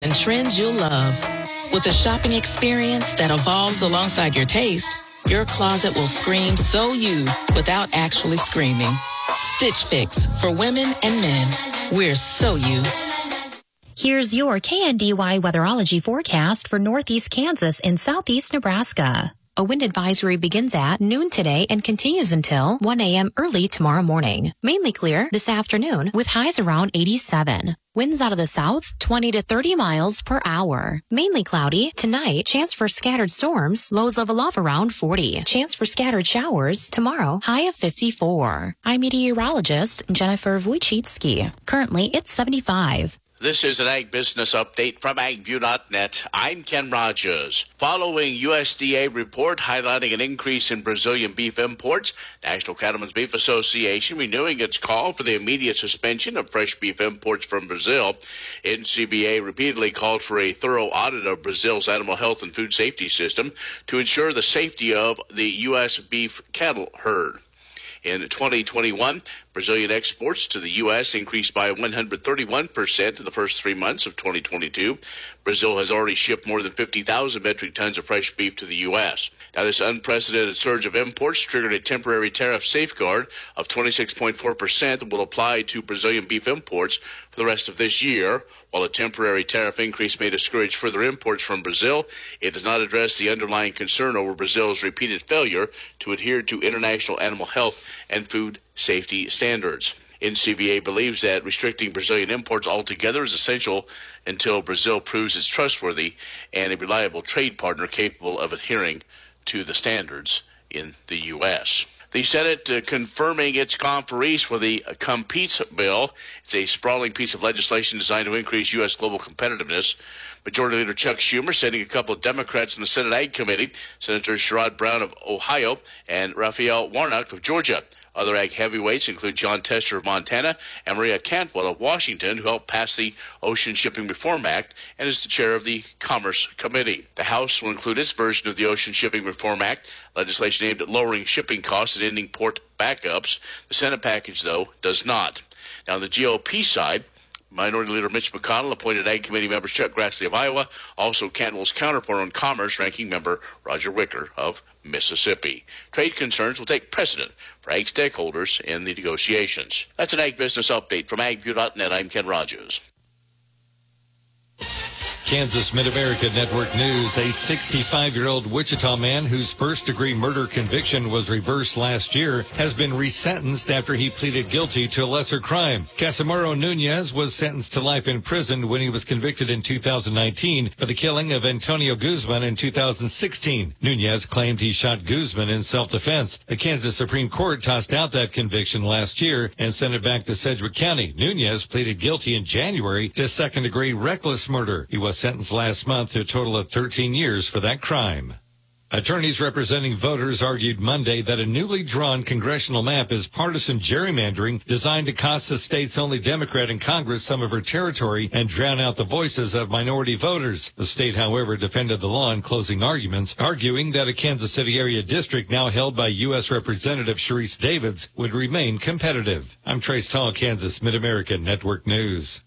and trends you'll love. With a shopping experience that evolves alongside your taste, your closet will scream "So you" without actually screaming. Stitch Fix for women and men. We're so you. Here's your KNDY weatherology forecast for northeast Kansas and southeast Nebraska. A wind advisory begins at noon today and continues until 1 a.m. early tomorrow morning. Mainly clear this afternoon with highs around 87. Winds out of the south, 20 to 30 miles per hour. Mainly cloudy tonight. Chance for scattered storms. Lows level off around 40. Chance for scattered showers tomorrow. High of 54. I'm meteorologist Jennifer Wojcicki. Currently, it's 75. This is an Ag Business Update from AgView.net. I'm Ken Rogers. Following USDA report highlighting an increase in Brazilian beef imports, National Cattlemen's Beef Association renewing its call for the immediate suspension of fresh beef imports from Brazil. NCBA repeatedly called for a thorough audit of Brazil's animal health and food safety system to ensure the safety of the U.S. beef cattle herd. In 2021, Brazilian exports to the U.S. increased by 131% in the first 3 months of 2022. Brazil has already shipped more than 50,000 metric tons of fresh beef to the U.S. Now, this unprecedented surge of imports triggered a temporary tariff safeguard of 26.4% that will apply to Brazilian beef imports for the rest of this year. While a temporary tariff increase may discourage further imports from Brazil, it does not address the underlying concern over Brazil's repeated failure to adhere to international animal health and food safety standards. NCBA believes that restricting Brazilian imports altogether is essential until Brazil proves it's trustworthy and a reliable trade partner capable of adhering to the standards in the U.S. The Senate confirming its conferees for the Competes bill. It's a sprawling piece of legislation designed to increase U.S. global competitiveness. Majority Leader Chuck Schumer sending a couple of Democrats in the Senate Ag Committee, Senators Sherrod Brown of Ohio and Raphael Warnock of Georgia. Other ag heavyweights include John Tester of Montana and Maria Cantwell of Washington, who helped pass the Ocean Shipping Reform Act and is the chair of the Commerce Committee. The House will include its version of the Ocean Shipping Reform Act, legislation aimed at lowering shipping costs and ending port backups. The Senate package, though, does not. Now, on the GOP side, Minority Leader Mitch McConnell appointed Ag Committee member Chuck Grassley of Iowa, also Cantwell's counterpart on Commerce, ranking member Roger Wicker of Mississippi. Trade concerns will take precedent for ag stakeholders in the negotiations. That's an Ag Business Update from AgView.net. I'm Ken Rogers. Kansas Mid-America Network News. A 65-year-old Wichita man whose first-degree murder conviction was reversed last year has been resentenced after he pleaded guilty to a lesser crime. Casimiro Nunez was sentenced to life in prison when he was convicted in 2019 for the killing of Antonio Guzman in 2016. Nunez claimed he shot Guzman in self-defense. The Kansas Supreme Court tossed out that conviction last year and sent it back to Sedgwick County. Nunez pleaded guilty in January to second-degree reckless murder. He was sentenced last month to a total of 13 years for that crime. Attorneys representing voters argued Monday that a newly drawn congressional map is partisan gerrymandering designed to cost the state's only Democrat in Congress some of her territory and drown out the voices of minority voters. The state, however, defended the law in closing arguments, arguing that a Kansas City area district now held by U.S. Representative Sharice Davids would remain competitive. I'm Trace Tall, Kansas Mid-America Network News.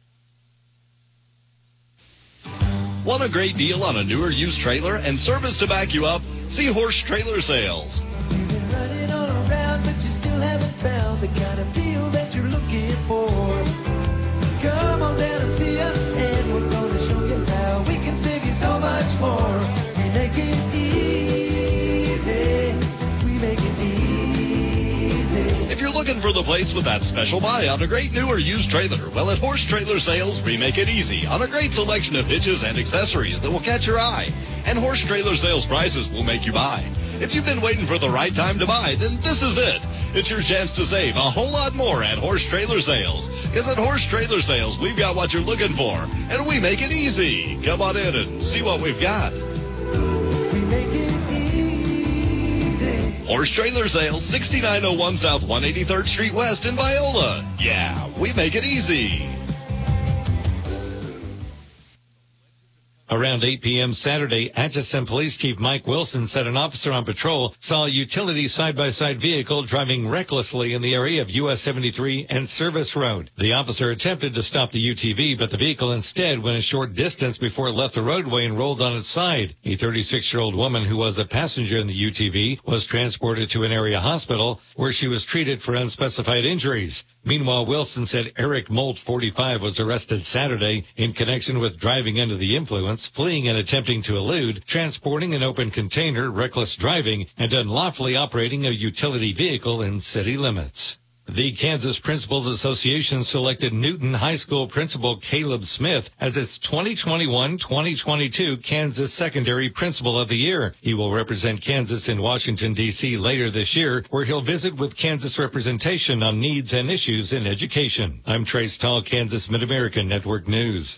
Want a great deal on a newer used trailer and service to back you up? See Horse Trailer Sales. You've been running all around, but you still haven't found the kind of deal that you're looking for. Come on down and see us, and we're going to show you how we can save you so much more. We make it easy. We make it easy. If you're looking for the place with that special buy on a great new or used trailer, well, at Horse Trailer Sales, we make it easy on a great selection of hitches and accessories that will catch your eye. And Horse Trailer Sales prices will make you buy. If you've been waiting for the right time to buy, then this is it. It's your chance to save a whole lot more at Horse Trailer Sales. Because at Horse Trailer Sales, we've got what you're looking for, and we make it easy. Come on in and see what we've got. We make it easy. Horse Trailer Sales, 6901 South 183rd Street West in Viola. Yeah, we make it easy. Around 8 p.m. Saturday, Atchison Police Chief Mike Wilson said an officer on patrol saw a utility side-by-side vehicle driving recklessly in the area of US 73 and Service Road. The officer attempted to stop the UTV, but the vehicle instead went a short distance before it left the roadway and rolled on its side. A 36-year-old woman who was a passenger in the UTV was transported to an area hospital where she was treated for unspecified injuries. Meanwhile, Wilson said Eric Molt, 45, was arrested Saturday in connection with driving under the influence, fleeing and attempting to elude, transporting an open container, reckless driving, and unlawfully operating a utility vehicle in city limits. The Kansas Principals Association selected Newton High School principal Caleb Smith as its 2021-2022 Kansas Secondary Principal of the Year. He will represent Kansas in Washington, D.C. later this year, where he'll visit with Kansas representation on needs and issues in education. I'm Trace Tall, Kansas Mid-American Network News.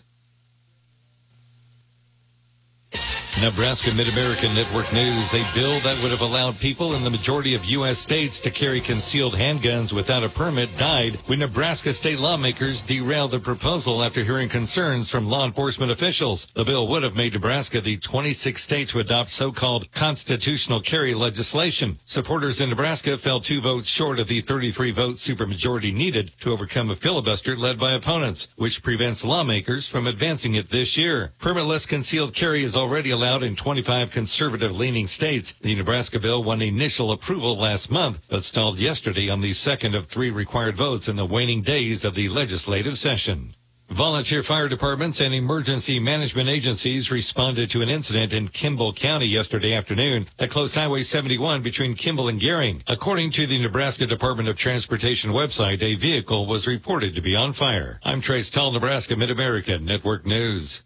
Nebraska Mid-American Network News. A bill that would have allowed people in the majority of U.S. states to carry concealed handguns without a permit died when Nebraska state lawmakers derailed the proposal after hearing concerns from law enforcement officials. The bill would have made Nebraska the 26th state to adopt so-called constitutional carry legislation. Supporters in Nebraska fell 2 votes short of the 33-vote supermajority needed to overcome a filibuster led by opponents, which prevents lawmakers from advancing it this year. Permitless concealed carry is already allowed in 25 conservative-leaning states. The Nebraska bill won initial approval last month, but stalled yesterday on the second of 3 required votes in the waning days of the legislative session. Volunteer fire departments and emergency management agencies responded to an incident in Kimball County yesterday afternoon that closed Highway 71 between Kimball and Gering. According to the Nebraska Department of Transportation website, a vehicle was reported to be on fire. I'm Trace Tall, Nebraska Mid-American Network News.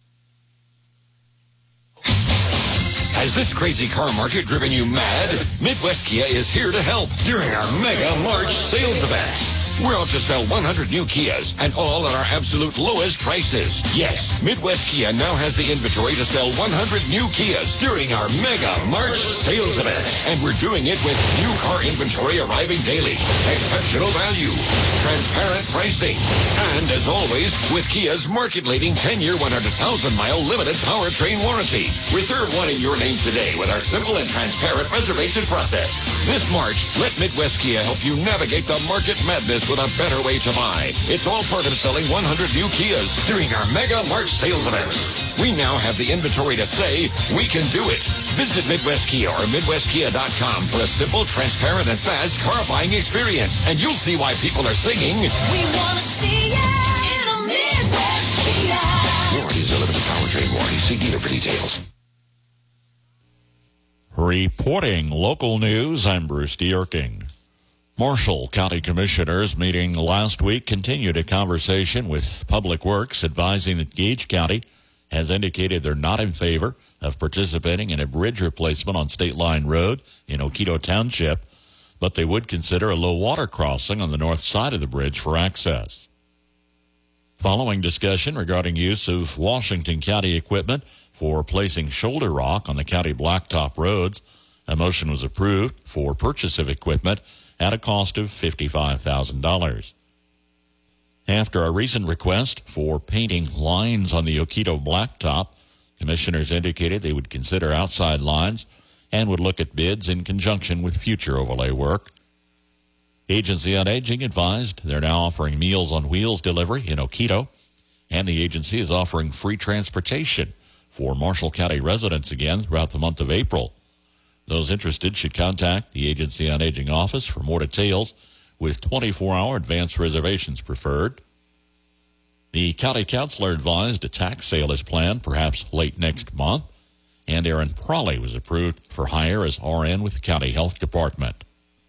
Has this crazy car market driven you mad? Midwest Kia is here to help during our Mega March sales event. We're out to sell 100 new Kias and all at our absolute lowest prices. Yes, Midwest Kia now has the inventory to sell 100 new Kias during our Mega March sales event. And we're doing it with new car inventory arriving daily, exceptional value, transparent pricing, and as always, with Kia's market-leading 10-year, 100,000-mile limited powertrain warranty. Reserve one in your name today with our simple and transparent reservation process. This March, let Midwest Kia help you navigate the market madness with a better way to buy. It's all part of selling 100 new Kias during our Mega March sales event. We now have the inventory to say we can do it. Visit Midwest Kia or MidwestKia.com for a simple, transparent, and fast car buying experience. And you'll see why people are singing, we want to see ya in a Midwest Kia. Warranties are limited powertrain warranty. See dealer for details. Reporting local news, I'm Bruce Dierking. Marshall County Commissioners meeting last week continued a conversation with Public Works advising that Gage County has indicated they're not in favor of participating in a bridge replacement on State Line Road in Oquito Township, but they would consider a low water crossing on the north side of the bridge for access. Following discussion regarding use of Washington County equipment for placing shoulder rock on the county blacktop roads, a motion was approved for purchase of equipment at a cost of $55,000. After a recent request for painting lines on the Oquito blacktop, commissioners indicated they would consider outside lines and would look at bids in conjunction with future overlay work. Agency on Aging advised they're now offering Meals on Wheels delivery in Oquito, and the agency is offering free transportation for Marshall County residents again throughout the month of April. Those interested should contact the Agency on Aging office for more details, with 24-hour advance reservations preferred. The county councilor advised a tax sale is planned perhaps late next month, and Aaron Prawley was approved for hire as RN with the county health department.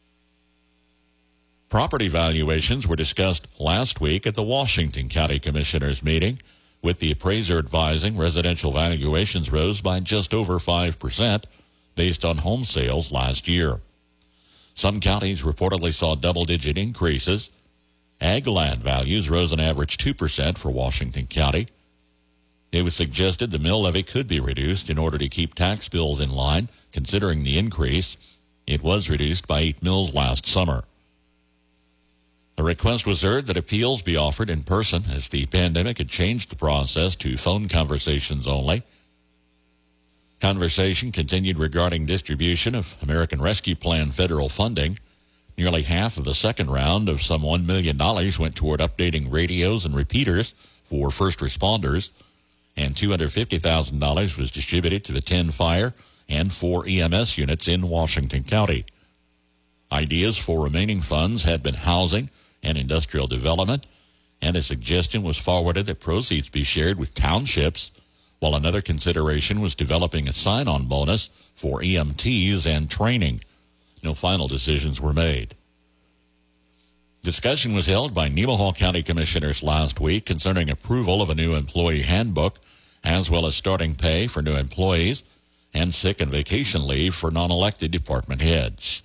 Property valuations were discussed last week at the Washington County Commissioners meeting, with the appraiser advising residential valuations rose by just over 5%, based on home sales last year. Some counties reportedly saw double-digit increases. Ag land values rose on average 2% for Washington County. It was suggested the mill levy could be reduced in order to keep tax bills in line, considering the increase. It was reduced by 8 mills last summer. A request was heard that appeals be offered in person as the pandemic had changed the process to phone conversations only. Conversation continued regarding distribution of American Rescue Plan federal funding. Nearly half of the second round of some $1 million went toward updating radios and repeaters for first responders, and $250,000 was distributed to the 10 fire and 4 EMS units in Washington County. Ideas for remaining funds had been housing and industrial development, and a suggestion was forwarded that proceeds be shared with townships, while another consideration was developing a sign-on bonus for EMTs and training. No final decisions were made. Discussion was held by Nemaha County Commissioners last week concerning approval of a new employee handbook, as well as starting pay for new employees and sick and vacation leave for non-elected department heads.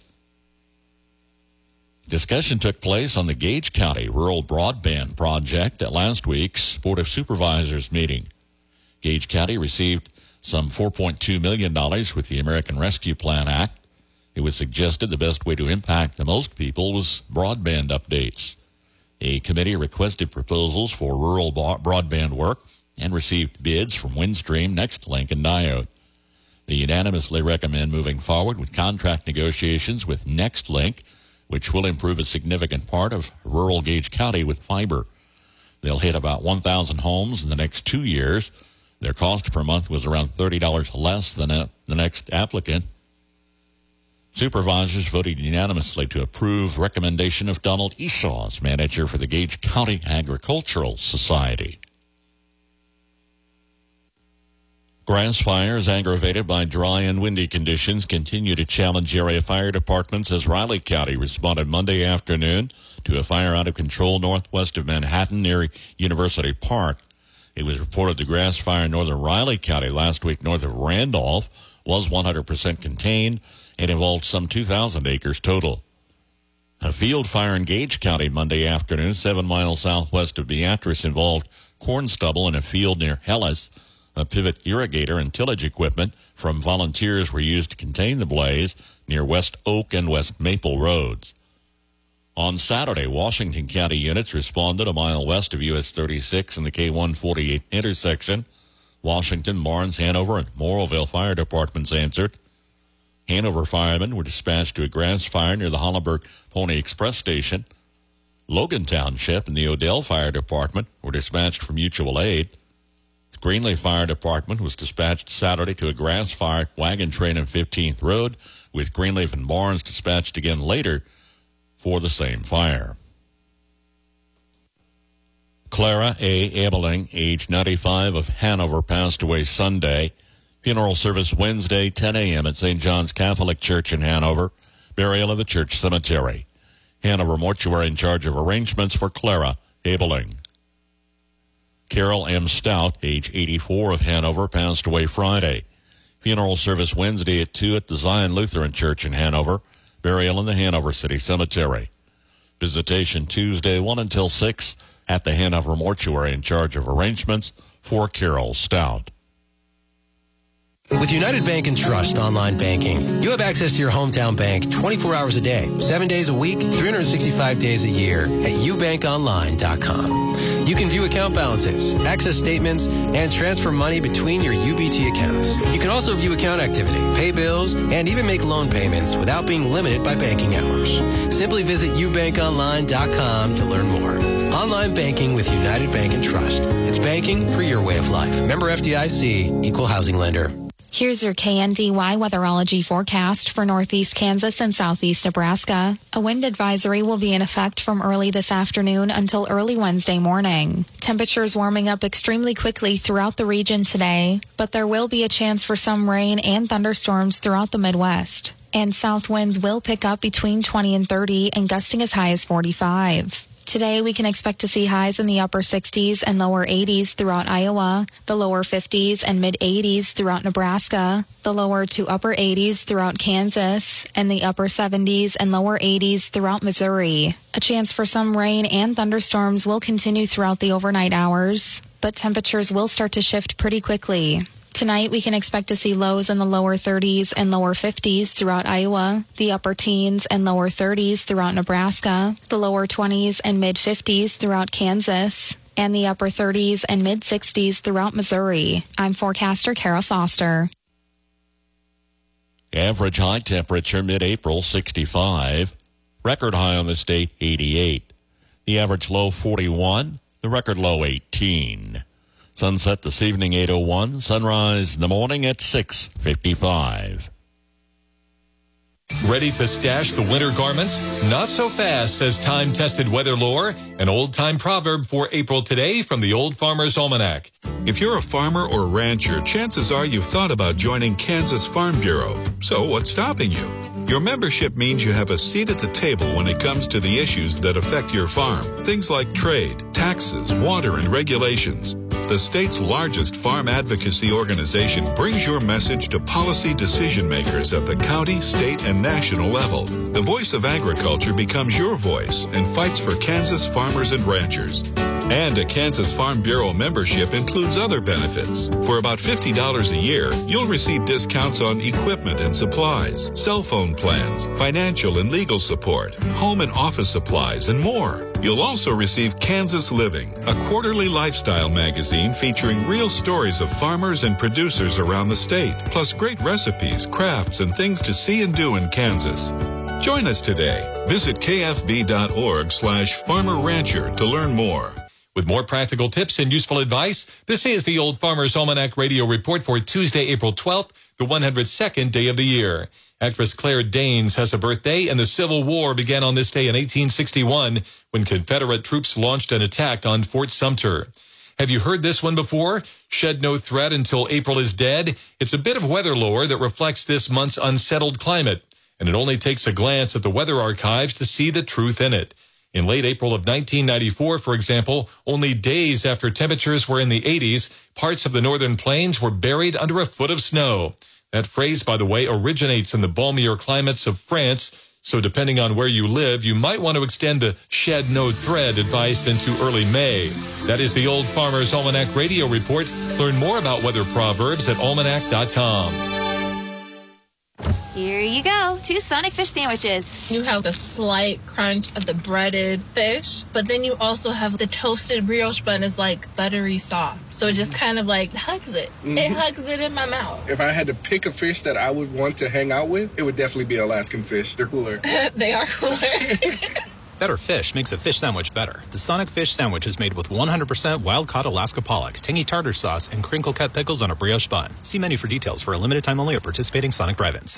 Discussion took place on the Gage County Rural Broadband Project at last week's Board of Supervisors meeting. Gage County received some $4.2 million with the American Rescue Plan Act. It was suggested the best way to impact the most people was broadband updates. A committee requested proposals for rural broadband work and received bids from Windstream, Nextlink, and Diode. They unanimously recommend moving forward with contract negotiations with Nextlink, which will improve a significant part of rural Gage County with fiber. They'll hit about 1,000 homes in the next 2 years. Their cost per month was around $30 less than the next applicant. Supervisors voted unanimously to approve recommendation of Donald Esau as manager for the Gage County Agricultural Society. Grass fires aggravated by dry and windy conditions continue to challenge area fire departments as Riley County responded Monday afternoon to a fire out of control northwest of Manhattan near University Park. It was reported the grass fire in northern Riley County last week north of Randolph was 100% contained and involved some 2,000 acres total. A field fire in Gage County Monday afternoon, 7 miles southwest of Beatrice, involved corn stubble in a field near Hellas. A pivot irrigator and tillage equipment from volunteers were used to contain the blaze near West Oak and West Maple Roads. On Saturday, Washington County units responded a mile west of US 36 in the K-148 intersection. Washington, Barnes, Hanover, and Morrowville fire departments answered. Hanover firemen were dispatched to a grass fire near the Hollenberg Pony Express station. Logan Township and the Odell Fire Department were dispatched for mutual aid. The Greenlee Fire Department was dispatched Saturday to a grass fire wagon train on 15th Road, with Greenleaf and Barnes dispatched again later for the same fire. Clara A. Ebeling, age 95, of Hanover, passed away Sunday. Funeral service Wednesday, 10 a.m. at St. John's Catholic Church in Hanover. Burial in the church cemetery. Hanover Mortuary in charge of arrangements for Clara Ebeling. Carol M. Stout, age 84, of Hanover, passed away Friday. Funeral service Wednesday at 2 at the Zion Lutheran Church in Hanover. Burial in the Hanover City Cemetery. Visitation Tuesday, 1 until 6 at the Hanover Mortuary in charge of arrangements for Carol Stout. With United Bank and Trust online banking, you have access to your hometown bank 24 hours a day, 7 days a week, 365 days a year at ubankonline.com. You can view account balances, access statements, and transfer money between your UBT accounts. You can also view account activity, pay bills, and even make loan payments without being limited by banking hours. Simply visit ubankonline.com to learn more. Online banking with United Bank and Trust. It's banking for your way of life. Member FDIC, Equal Housing Lender. Here's your KNDY weatherology forecast for northeast Kansas and southeast Nebraska. A wind advisory will be in effect from early this afternoon until early Wednesday morning. Temperatures warming up extremely quickly throughout the region today, but there will be a chance for some rain and thunderstorms throughout the Midwest. And south winds will pick up between 20 and 30 and gusting as high as 45. Today, we can expect to see highs in the upper 60s and lower 80s throughout Iowa, the lower 50s and mid-80s throughout Nebraska, the lower to upper 80s throughout Kansas, and the upper 70s and lower 80s throughout Missouri. A chance for some rain and thunderstorms will continue throughout the overnight hours, but temperatures will start to shift pretty quickly. Tonight, we can expect to see lows in the lower 30s and lower 50s throughout Iowa, the upper teens and lower 30s throughout Nebraska, the lower 20s and mid-50s throughout Kansas, and the upper 30s and mid-60s throughout Missouri. I'm forecaster Kara Foster. Average high temperature mid-April, 65. Record high on this date, 88. The average low, 41. The record low, 18. Sunset this evening, 8:01. Sunrise in the morning at 6:55. Ready to stash the winter garments? Not so fast, says time-tested weather lore, an old-time proverb for April today from the Old Farmer's Almanac. If you're a farmer or rancher, chances are you've thought about joining Kansas Farm Bureau. So what's stopping you? Your membership means you have a seat at the table when it comes to the issues that affect your farm. Things like trade, taxes, water, and regulations. The state's largest farm advocacy organization brings your message to policy decision makers at the county, state, and national level. The voice of agriculture becomes your voice and fights for Kansas farmers and ranchers. And a Kansas Farm Bureau membership includes other benefits. For about $50 a year, you'll receive discounts on equipment and supplies, cell phone plans, financial and legal support, home and office supplies, and more. You'll also receive Kansas Living, a quarterly lifestyle magazine featuring real stories of farmers and producers around the state, plus great recipes, crafts, and things to see and do in Kansas. Join us today. Visit kfb.org/farmer-rancher to learn more. With more practical tips and useful advice, this is the Old Farmer's Almanac Radio Report for Tuesday, April 12th, the 102nd day of the year. Actress Claire Danes has a birthday, and the Civil War began on this day in 1861 when Confederate troops launched an attack on Fort Sumter. Have you heard this one before? Shed no thread until April is dead. It's a bit of weather lore that reflects this month's unsettled climate, and it only takes a glance at the weather archives to see the truth in it. In late April of 1994, for example, only days after temperatures were in the 80s, parts of the northern plains were buried under a foot of snow. That phrase, by the way, originates in the balmier climates of France, so depending on where you live, you might want to extend the shed no thread advice into early May. That is the Old Farmer's Almanac Radio Report. Learn more about weather proverbs at almanac.com. Here you go, 2 Sonic Fish sandwiches. You have the slight crunch of the breaded fish, but then you also have the toasted brioche bun is like buttery soft. So it just kind of like hugs it. Mm-hmm. It hugs it in my mouth. If I had to pick a fish that I would want to hang out with, it would definitely be Alaskan fish. They're cooler. They are cooler. Better fish makes a fish sandwich better. The Sonic Fish sandwich is made with 100% wild-caught Alaska pollock, tangy tartar sauce, and crinkle-cut pickles on a brioche bun. See menu for details for a limited time only at participating Sonic drive-ins.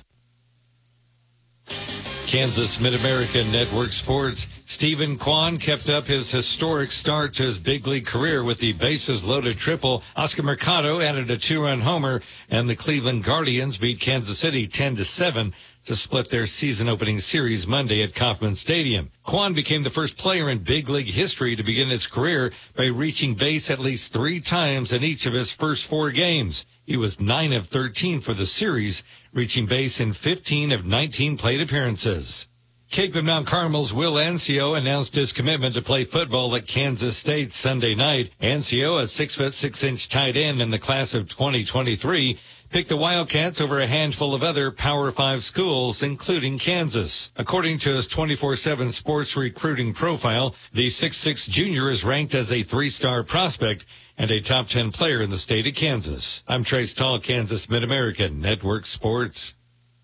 Kansas Mid-American Network Sports. Stephen Kwan kept up his historic start to his big league career with the bases-loaded triple. Oscar Mercado added a 2-run homer, and the Cleveland Guardians beat Kansas City 10-7 to split their season-opening series Monday at Kauffman Stadium. Kwan became the first player in big league history to begin his career by reaching base at least 3 times in each of his first 4 games. He was 9 of 13 for the series, reaching base in 15 of 19 plate appearances. Cape and Mount Carmel's Will Ancio announced his commitment to play football at Kansas State Sunday night. Ancio, a 6'6" tight end in the class of 2023, picked the Wildcats over a handful of other Power 5 schools, including Kansas. According to his 24/7 sports recruiting profile, the 6'6" junior is ranked as a 3-star prospect and a top 10 player in the state of Kansas. I'm Trace Tall, Kansas Mid-American Network Sports.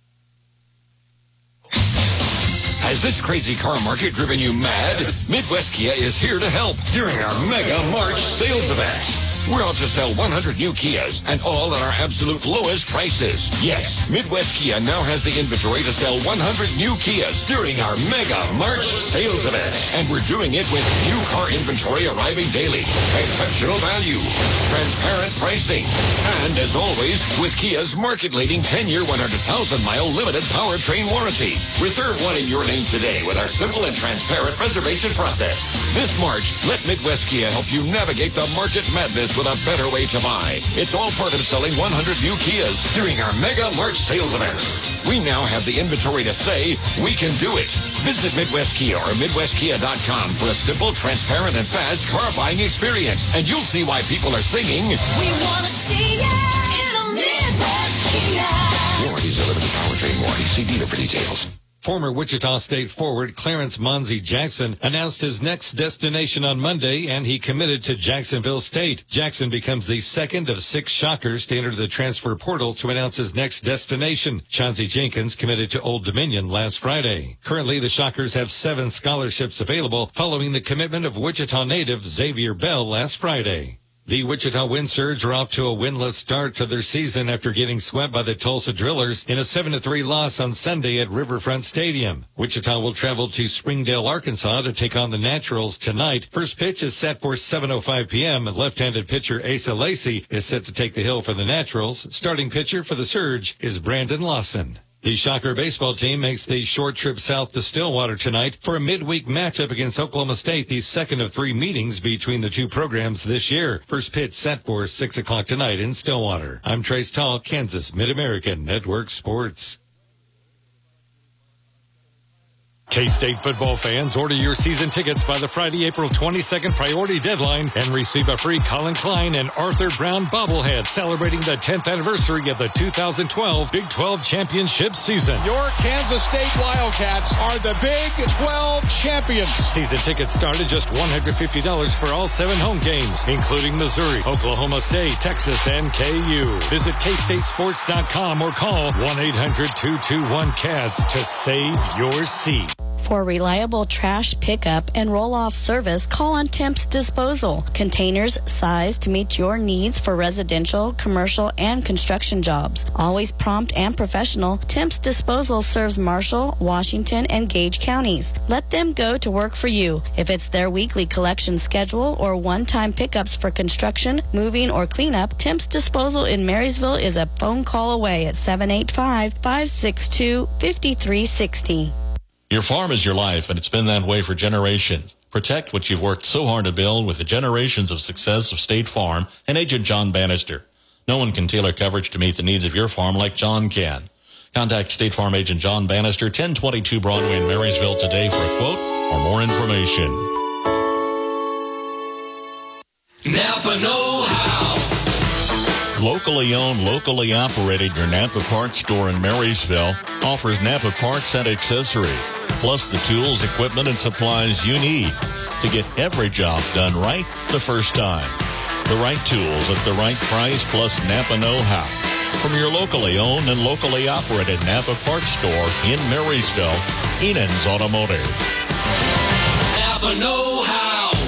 Has this crazy car market driven you mad? Midwest Kia is here to help during our Mega March sales event. We're out to sell 100 new Kias and all at our absolute lowest prices. Yes, Midwest Kia now has the inventory to sell 100 new Kias during our Mega March sales event. And we're doing it with new car inventory arriving daily, exceptional value, transparent pricing, and as always, with Kia's market-leading 10-year, 100,000-mile limited powertrain warranty. Reserve one in your name today with our simple and transparent reservation process. This March, let Midwest Kia help you navigate the market madness with a better way to buy. It's all part of selling 100 new Kias during our Mega March sales event. We now have the inventory to say we can do it. Visit Midwest Kia or MidwestKia.com for a simple, transparent, and fast car buying experience. And you'll see why people are singing, We want to see ya in a Midwest Kia. Warranties are limited powertrain warranty. See dealer for details. Former Wichita State forward Clarence Monzie Jackson announced his next destination on Monday, and he committed to Jacksonville State. Jackson becomes the second of 6 Shockers to enter the transfer portal to announce his next destination. Chauncey Jenkins committed to Old Dominion last Friday. Currently, the Shockers have 7 scholarships available following the commitment of Wichita native Xavier Bell last Friday. The Wichita Wind Surge are off to a winless start to their season after getting swept by the Tulsa Drillers in a 7-3 loss on Sunday at Riverfront Stadium. Wichita will travel to Springdale, Arkansas to take on the Naturals tonight. First pitch is set for 7:05 p.m. Left-handed pitcher Asa Lacy is set to take the hill for the Naturals. Starting pitcher for the Surge is Brandon Lawson. The Shocker baseball team makes the short trip south to Stillwater tonight for a midweek matchup against Oklahoma State, the second of 3 meetings between the two programs this year. First pitch set for 6 o'clock tonight in Stillwater. I'm Trace Tall, Kansas Mid-American Network Sports. K-State football fans, order your season tickets by the Friday, April 22nd priority deadline and receive a free Colin Klein and Arthur Brown bobblehead celebrating the 10th anniversary of the 2012 Big 12 championship season. Your Kansas State Wildcats are the Big 12 champions. Season tickets start at just $150 for all 7 home games, including Missouri, Oklahoma State, Texas, and KU. Visit KStateSports.com or call 1-800-221-CATS to save your seat. For reliable trash pickup and roll-off service, call on Temps Disposal. Containers sized to meet your needs for residential, commercial, and construction jobs. Always prompt and professional, Temps Disposal serves Marshall, Washington, and Gage counties. Let them go to work for you. If it's their weekly collection schedule or one-time pickups for construction, moving, or cleanup, Temps Disposal in Marysville is a phone call away at 785-562-5360. Your farm is your life, and it's been that way for generations. Protect what you've worked so hard to build with the generations of success of State Farm and Agent John Bannister. No one can tailor coverage to meet the needs of your farm like John can. Contact State Farm Agent John Bannister, 1022 Broadway in Marysville today for a quote or more information. Napa know-how. Locally owned, locally operated, your Napa Parts store in Marysville offers Napa Parts and accessories, plus the tools, equipment, and supplies you need to get every job done right the first time. The right tools at the right price, plus Napa know-how. From your locally owned and locally operated Napa Parts store in Marysville, Enan's Automotive. Napa know-how.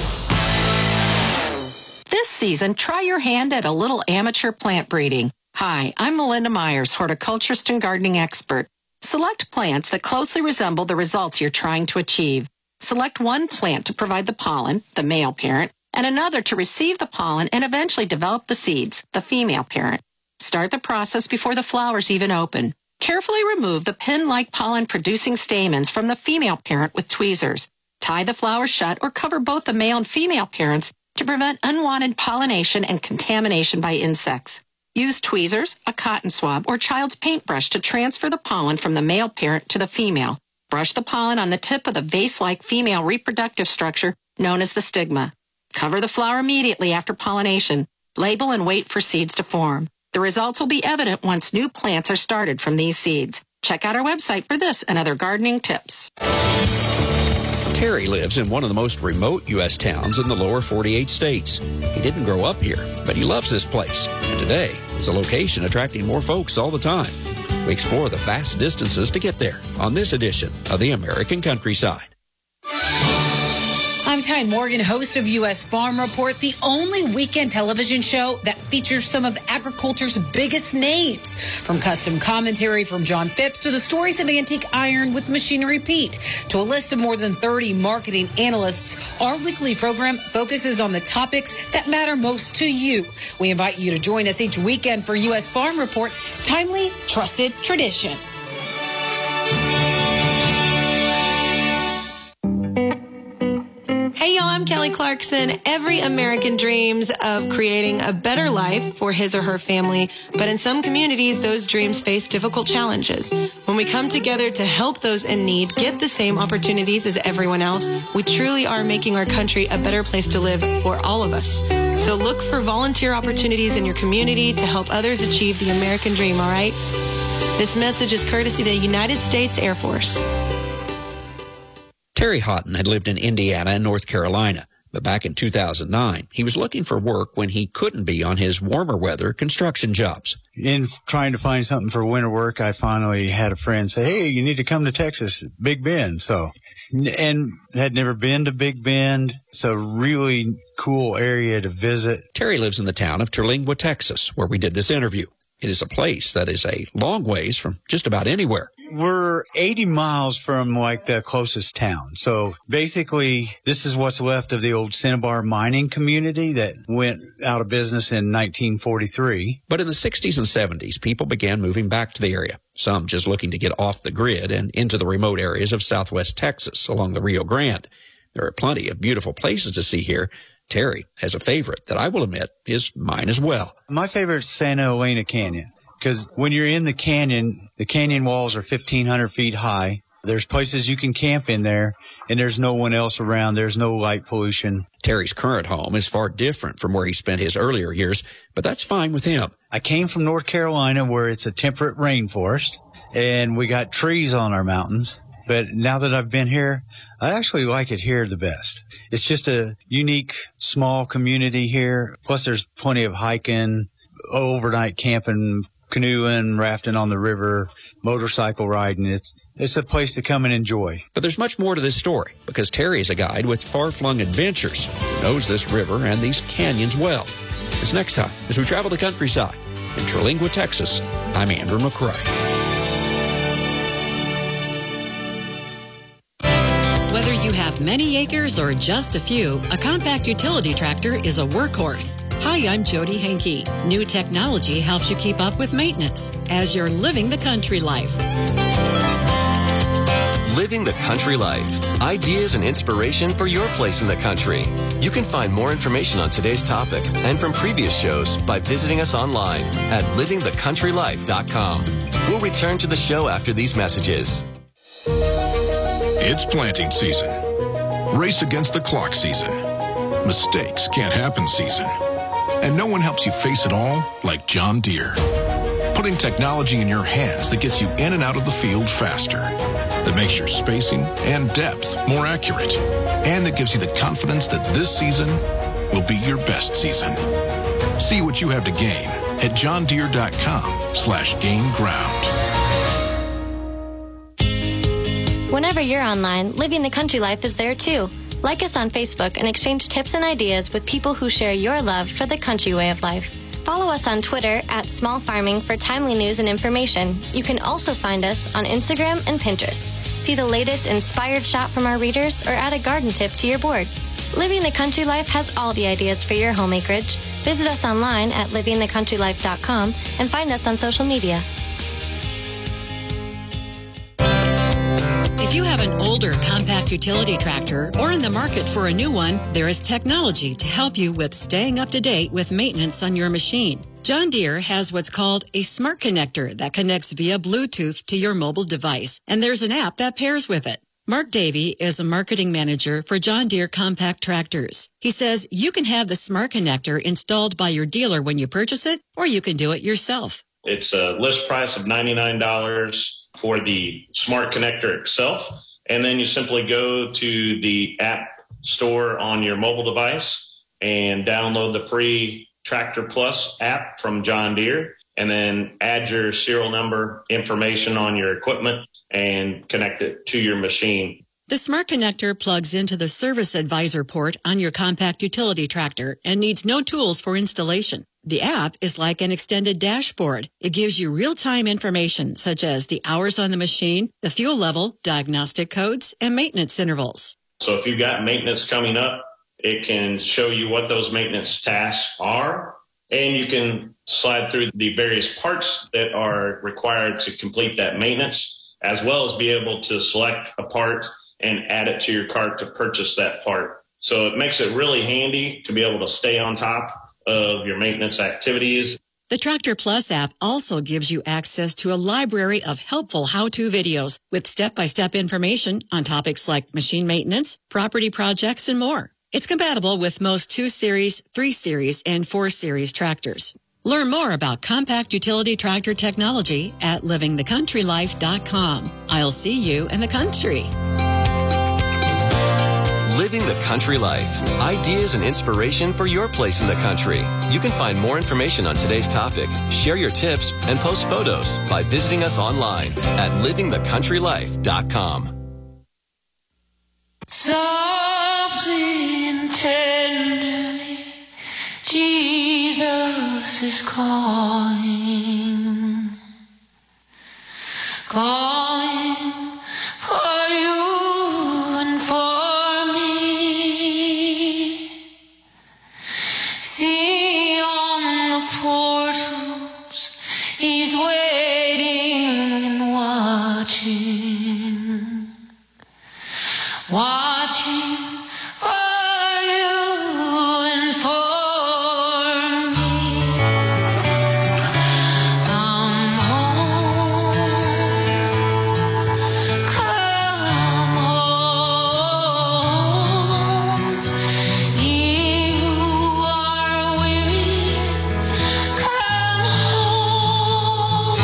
This season, try your hand at a little amateur plant breeding. Hi, I'm Melinda Myers, horticulturist and gardening expert. Select plants that closely resemble the results you're trying to achieve. Select one plant to provide the pollen, the male parent, and another to receive the pollen and eventually develop the seeds, the female parent. Start the process before the flowers even open. Carefully remove the pin-like pollen-producing stamens from the female parent with tweezers. Tie the flowers shut or cover both the male and female parents to prevent unwanted pollination and contamination by insects. Use tweezers, a cotton swab, or child's paintbrush to transfer the pollen from the male parent to the female. Brush the pollen on the tip of the vase-like female reproductive structure known as the stigma. Cover the flower immediately after pollination. Label and wait for seeds to form. The results will be evident once new plants are started from these seeds. Check out our website for this and other gardening tips. Terry lives in one of the most remote U.S. towns in the lower 48 states. He didn't grow up here, but he loves this place. And today, it's a location attracting more folks all the time. We explore the vast distances to get there on this edition of the American Countryside. I'm Ty Morgan, host of U.S. Farm Report, the only weekend television show that features some of agriculture's biggest names. From custom commentary from John Phipps to the stories of antique iron with Machinery Pete to a list of more than 30 marketing analysts, our weekly program focuses on the topics that matter most to you. We invite you to join us each weekend for U.S. Farm Report, timely, trusted tradition. Hey y'all, I'm Kelly Clarkson. Every American dreams of creating a better life for his or her family, but in some communities, those dreams face difficult challenges. When we come together to help those in need get the same opportunities as everyone else, we truly are making our country a better place to live for all of us. So look for volunteer opportunities in your community to help others achieve the American dream, all right? This message is courtesy of the United States Air Force. Terry Houghton had lived in Indiana and North Carolina, but back in 2009, he was looking for work when he couldn't be on his warmer weather construction jobs. In trying to find something for winter work, I finally had a friend say, hey, you need to come to Texas, Big Bend. And had never been to Big Bend. It's a really cool area to visit. Terry lives in the town of Terlingua, Texas, where we did this interview. It is a place that is a long ways from just about anywhere. We're 80 miles from the closest town. So basically, this is what's left of the old Cinnabar mining community that went out of business in 1943. But in the 60s and 70s, people began moving back to the area. Some just looking to get off the grid and into the remote areas of southwest Texas along the Rio Grande. There are plenty of beautiful places to see here. Terry has a favorite that I will admit is mine as well. My favorite is Santa Elena Canyon, because when you're in the canyon walls are 1,500 feet high. There's places you can camp in there, and there's no one else around. There's no light pollution. Terry's current home is far different from where he spent his earlier years, but that's fine with him. I came from North Carolina, where it's a temperate rainforest, and we got trees on our mountains. But now that I've been here, I actually like it here the best. It's just a unique, small community here. Plus, there's plenty of hiking, overnight camping, canoeing, rafting on the river, motorcycle riding. It's a place to come and enjoy. But there's much more to this story, because Terry is a guide with far-flung adventures who knows this river and these canyons well. It's next time as we travel the countryside. In Terlingua, Texas, I'm Andrew McCrae. Whether you have many acres or just a few, a compact utility tractor is a workhorse. Hi, I'm Jody Henke. New technology helps you keep up with maintenance as you're living the country life. Living the country life. Ideas and inspiration for your place in the country. You can find more information on today's topic and from previous shows by visiting us online at livingthecountrylife.com. We'll return to the show after these messages. It's planting season. Race against the clock season. Mistakes can't happen season. And no one helps you face it all like John Deere. Putting technology in your hands that gets you in and out of the field faster. That makes your spacing and depth more accurate. And that gives you the confidence that this season will be your best season. See what you have to gain at johndeere.com/gain ground. Whenever you're online, Living the Country Life is there too. Like us on Facebook and exchange tips and ideas with people who share your love for the country way of life. Follow us on Twitter at Small Farming for timely news and information. You can also find us on Instagram and Pinterest. See the latest inspired shot from our readers or add a garden tip to your boards. Living the Country Life has all the ideas for your home acreage. Visit us online at livingthecountrylife.com and find us on social media. If you have an older compact utility tractor or in the market for a new one, there is technology to help you with staying up to date with maintenance on your machine. John Deere has what's called a smart connector that connects via Bluetooth to your mobile device, and there's an app that pairs with it. Mark Davey is a marketing manager for John Deere compact tractors. He says you can have the smart connector installed by your dealer when you purchase it, or you can do it yourself. It's a list price of $99 for the smart connector itself. And then you simply go to the app store on your mobile device and download the free Tractor Plus app from John Deere, and then add your serial number information on your equipment and connect it to your machine. The Smart Connector plugs into the Service Advisor port on your compact utility tractor and needs no tools for installation. The app is like an extended dashboard. It gives you real-time information such as the hours on the machine, the fuel level, diagnostic codes, and maintenance intervals. So if you've got maintenance coming up, it can show you what those maintenance tasks are, and you can slide through the various parts that are required to complete that maintenance, as well as be able to select a part and add it to your cart to purchase that part. So it makes it really handy to be able to stay on top of your maintenance activities. The Tractor Plus app also gives you access to a library of helpful how-to videos with step-by-step information on topics like machine maintenance, property projects, and more. It's compatible with most 2 Series, 3 Series, and 4 Series tractors. Learn more about compact utility tractor technology at livingthecountrylife.com. I'll see you in the country. Living the Country Life. Ideas and inspiration for your place in the country. You can find more information on today's topic, share your tips, and post photos by visiting us online at livingthecountrylife.com. Softly and tenderly, Jesus is calling, calling for you and for me. See on the portals, he's waiting and watching, watching for you and for me. Come home, come home. Ye who are weary, come home.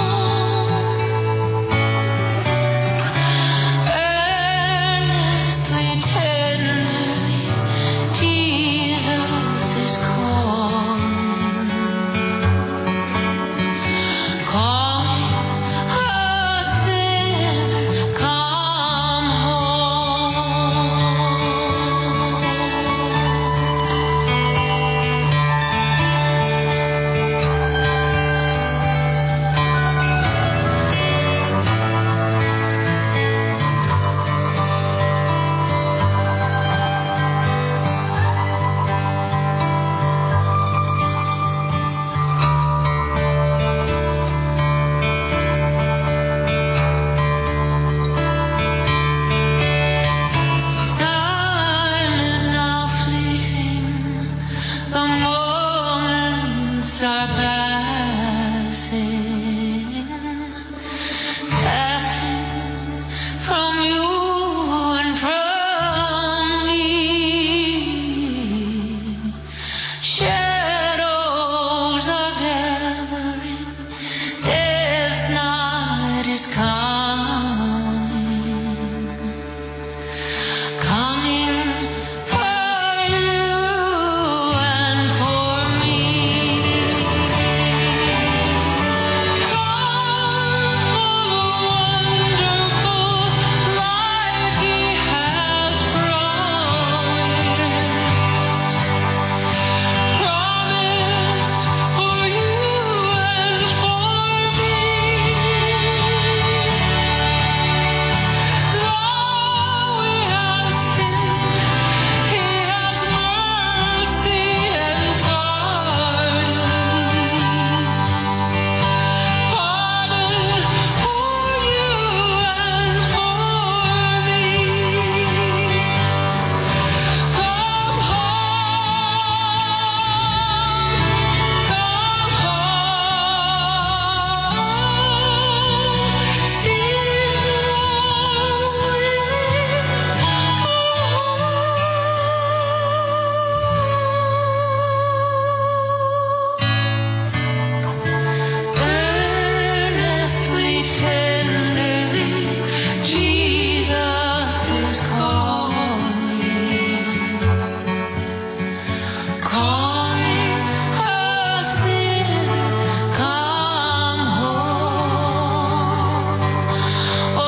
Earnestly, tenderly, Jesus is calling, calling a sinner, come Time is now fleeting, the moments are passing, passing from you and from me. Shadows are gathering, death's night is coming, coming for you and for me. Come for the wonderful life he has promised for you and for me. Though we have sinned, he has mercy and pardon, pardon for you and for me. Come home, come home. If earnestly, tenderly, Jesus is calling, calling a sinner, come home, oh,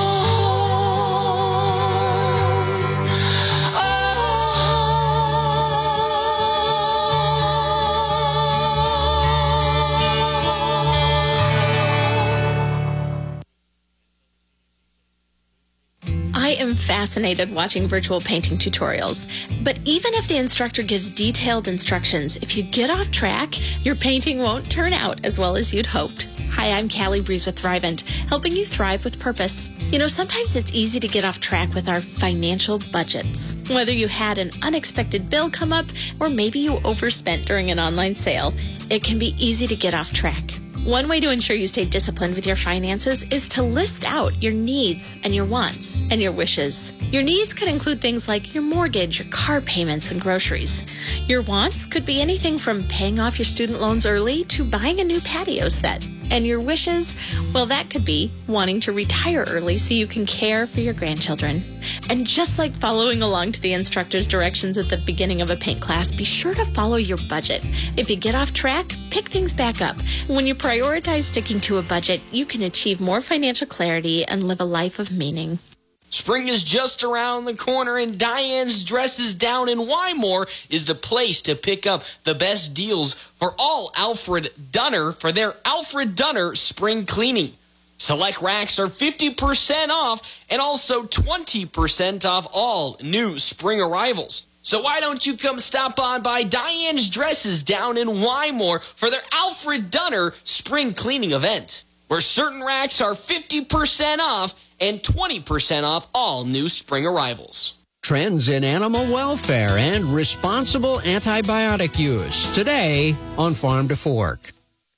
I am fascinated watching virtual painting tutorials, but even if the instructor gives detailed instructions, if you get off track, your painting won't turn out as well as you'd hoped. Hi, I'm Callie Breeze with Thrivent, helping you thrive with purpose. You know, sometimes it's easy to get off track with our financial budgets. Whether you had an unexpected bill come up or maybe you overspent during an online sale, it can be easy to get off track. One way to ensure you stay disciplined with your finances is to list out your needs and your wants and your wishes. Your needs could include things like your mortgage, your car payments, and groceries. Your wants could be anything from paying off your student loans early to buying a new patio set. And your wishes, well, that could be wanting to retire early so you can care for your grandchildren. And just like following along to the instructor's directions at the beginning of a paint class, be sure to follow your budget. If you get off track, pick things back up. When you prioritize sticking to a budget, you can achieve more financial clarity and live a life of meaning. Spring is just around the corner, and Diane's Dresses Down in Wymore is the place to pick up the best deals for all Alfred Dunner for their Alfred Dunner spring cleaning. Select racks are 50% off and also 20% off all new spring arrivals. So why don't you come stop on by Diane's Dresses Down in Wymore for their Alfred Dunner spring cleaning event, where certain racks are 50% off and 20% off all new spring arrivals. Trends in animal welfare and responsible antibiotic use. Today on Farm to Fork.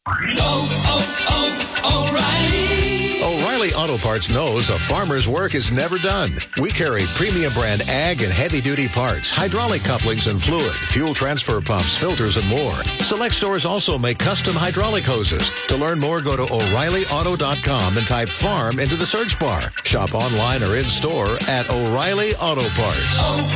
O'Reilly Auto Parts knows a farmer's work is never done. We carry premium brand ag and heavy-duty parts, hydraulic couplings and fluid, fuel transfer pumps, filters, and more. Select stores also make custom hydraulic hoses. To learn more, go to O'ReillyAuto.com and type farm into the search bar. Shop online or in-store at O'Reilly Auto Parts.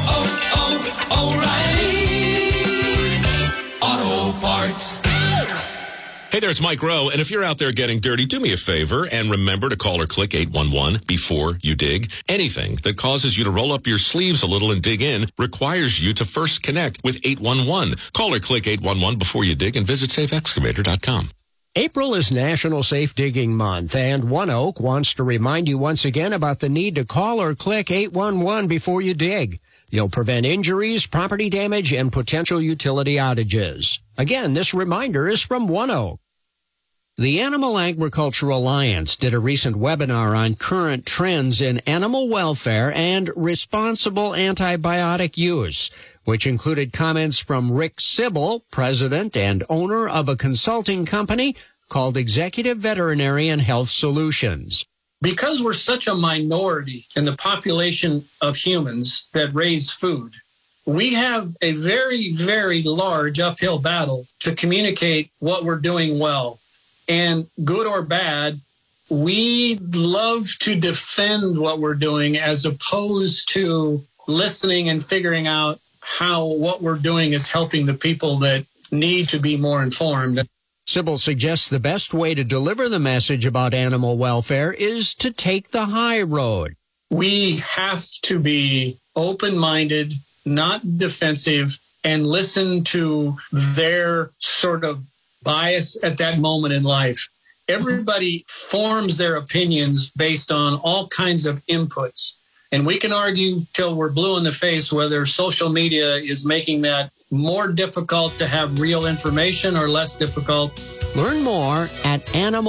O'Reilly Auto Parts. Hey there, it's Mike Rowe, and if you're out there getting dirty, do me a favor and remember to call or click 811 before you dig. Anything that causes you to roll up your sleeves a little and dig in requires you to first connect with 811. Call or click 811 before you dig and visit safeexcavator.com. April is National Safe Digging Month, and ONEOK wants to remind you once again about the need to call or click 811 before you dig. You'll prevent injuries, property damage, and potential utility outages. Again, this reminder is from ONEOK. The Animal Agriculture Alliance did a recent webinar on current trends in animal welfare and responsible antibiotic use, which included comments from Rick Sybil, president and owner of a consulting company called Executive Veterinary and Health Solutions. Because we're such a minority in the population of humans that raise food, we have a very, very large uphill battle to communicate what we're doing well. And good or bad, we love to defend what we're doing as opposed to listening and figuring out how what we're doing is helping the people that need to be more informed. Sybil suggests the best way to deliver the message about animal welfare is to take the high road. We have to be open-minded, not defensive, and listen to their sort of bias at that moment in life. Everybody forms their opinions based on all kinds of inputs. And we can argue till we're blue in the face whether social media is making that more difficult to have real information or less difficult. Learn more at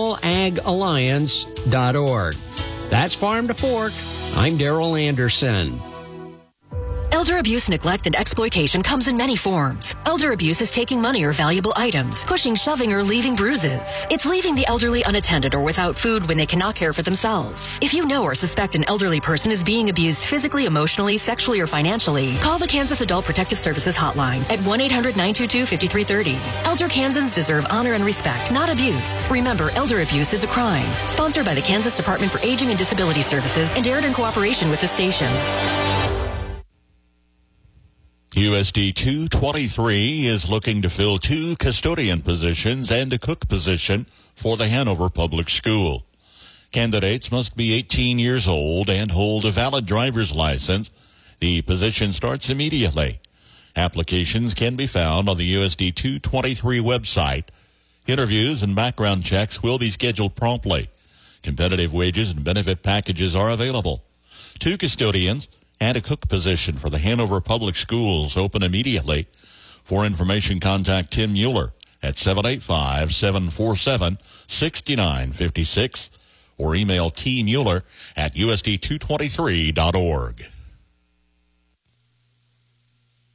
animalagalliance.org. That's Farm to Fork. I'm Darrell Anderson. Elder abuse, neglect, and exploitation comes in many forms. Elder abuse is taking money or valuable items, pushing, shoving, or leaving bruises. It's leaving the elderly unattended or without food when they cannot care for themselves. If you know or suspect an elderly person is being abused physically, emotionally, sexually, or financially, call the Kansas Adult Protective Services Hotline at 1-800-922-5330. Elder Kansans deserve honor and respect, not abuse. Remember, elder abuse is a crime. Sponsored by the Kansas Department for Aging and Disability Services and aired in cooperation with the station. USD 223 is looking to fill 2 custodian positions and a cook position for the Hanover Public School. Candidates must be 18 years old and hold a valid driver's license. The position starts immediately. Applications can be found on the USD 223 website. Interviews and background checks will be scheduled promptly. Competitive wages and benefit packages are available. 2 custodians and a cook position for the Hanover Public Schools open immediately. For information, contact Tim Mueller at 785-747-6956 or email tmueller@usd223.org.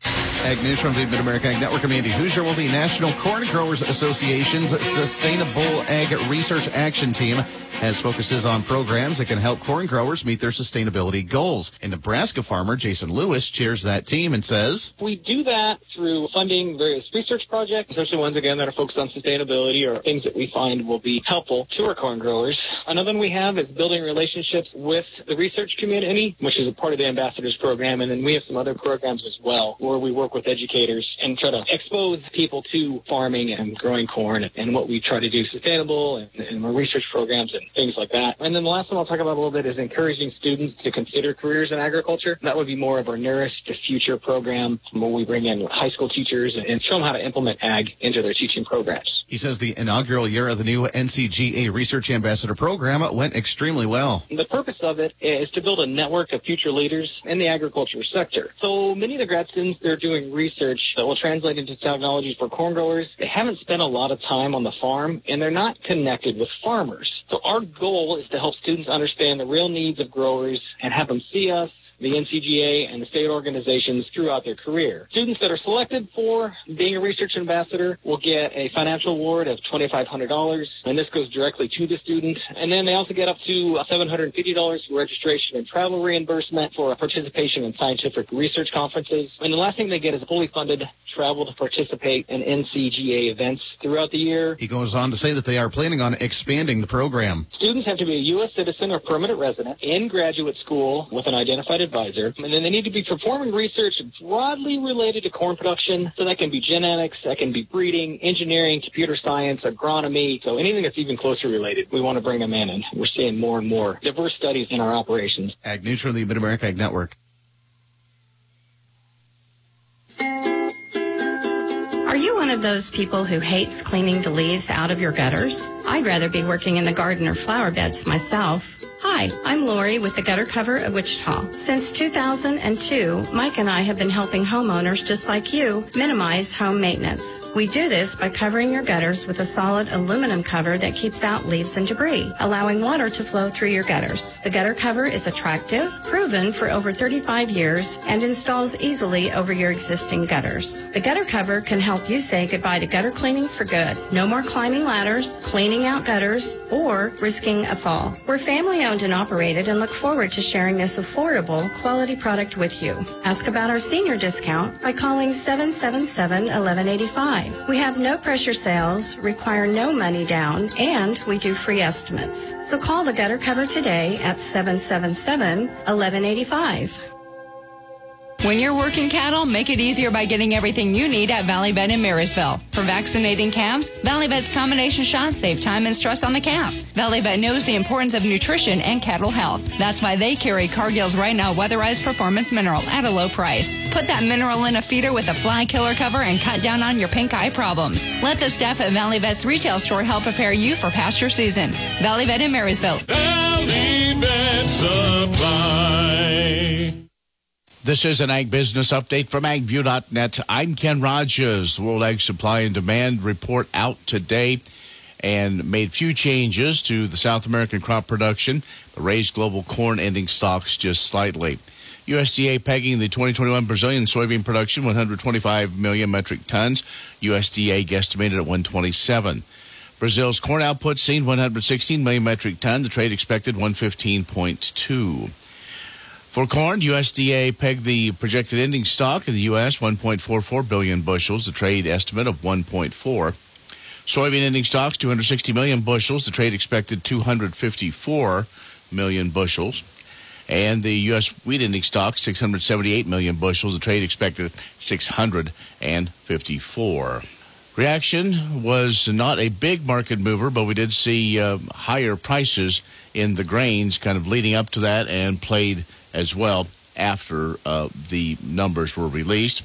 Ag News from the Mid-America Ag Network. I'm Andy Hoosier. Well, the National Corn Growers Association's Sustainable Ag Research Action Team has focuses on programs that can help corn growers meet their sustainability goals. And Nebraska farmer Jason Lewis chairs that team and says, we do that through funding various research projects, especially ones, again, that are focused on sustainability or things that we find will be helpful to our corn growers. Another one we have is building relationships with the research community, which is a part of the Ambassadors Program. And then we have some other programs as well where we work with educators and try to expose people to farming and growing corn and what we try to do sustainable and our research programs and things like that. And then the last one I'll talk about a little bit is encouraging students to consider careers in agriculture. That would be more of our Nourish the Future program where we bring in high school teachers and show them how to implement ag into their teaching programs. He says the inaugural year of the new NCGA Research Ambassador Program went extremely well. The purpose of it is to build a network of future leaders in the agriculture sector. So many of the grad students, they're doing research that will translate into technologies for corn growers. They haven't spent a lot of time on the farm, and they're not connected with farmers. So our goal is to help students understand the real needs of growers and have them see us, the NCGA, and the state organizations throughout their career. Students that are selected for being a research ambassador will get a financial award of $2,500, and this goes directly to the student. And then they also get up to $750 for registration and travel reimbursement for participation in scientific research conferences. And the last thing they get is fully funded travel to participate in NCGA events throughout the year. He goes on to say that they are planning on expanding the program. Students have to be a U.S. citizen or permanent resident in graduate school with an identified advisor, and then they need to be performing research broadly related to corn production. So that can be genetics, that can be breeding, engineering, computer science, agronomy. So anything that's even closer related, we want to bring them in, and we're seeing more and more diverse studies in our operations. Ag News from the Mid-America Ag Network. Are you one of those people who hates cleaning the leaves out of your gutters? I'd rather be working in the garden or flower beds myself. Hi, I'm Lori with the Gutter Cover of Wichita. Since 2002, Mike and I have been helping homeowners just like you minimize home maintenance. We do this by covering your gutters with a solid aluminum cover that keeps out leaves and debris, allowing water to flow through your gutters. The Gutter Cover is attractive, proven for over 35 years, and installs easily over your existing gutters. The Gutter Cover can help you say goodbye to gutter cleaning for good. No more climbing ladders, cleaning out gutters, or risking a fall. We're family-owned and operated and look forward to sharing this affordable, quality product with you. Ask about our senior discount by calling 777-1185. We have no pressure sales, require no money down, and we do free estimates. So call the Gutter Cover today at 777-1185. When you're working cattle, make it easier by getting everything you need at Valley Vet in Marysville. For vaccinating calves, Valley Vet's combination shots save time and stress on the calf. Valley Vet knows the importance of nutrition and cattle health. That's why they carry Cargill's Right Now Weatherized Performance Mineral at a low price. Put that mineral in a feeder with a fly killer cover and cut down on your pink eye problems. Let the staff at Valley Vet's retail store help prepare you for pasture season. Valley Vet in Marysville. Valley Vet Supply. This is an Ag Business Update from AgView.net. I'm Ken Rogers. The World Ag Supply and Demand report out today and made few changes to the South American crop production, but raised global corn ending stocks just slightly. USDA pegging the 2021 Brazilian soybean production 125 million metric tons. USDA guesstimated at 127. Brazil's corn output seen 116 million metric tons. The trade expected 115.2. For corn, USDA pegged the projected ending stock in the U.S. 1.44 billion bushels, the trade estimate of 1.4. Soybean ending stocks 260 million bushels, the trade expected 254 million bushels. And the U.S. wheat ending stock 678 million bushels, the trade expected 654. Reaction was not a big market mover, but we did see higher prices in the grains kind of leading up to that and played as well after the numbers were released.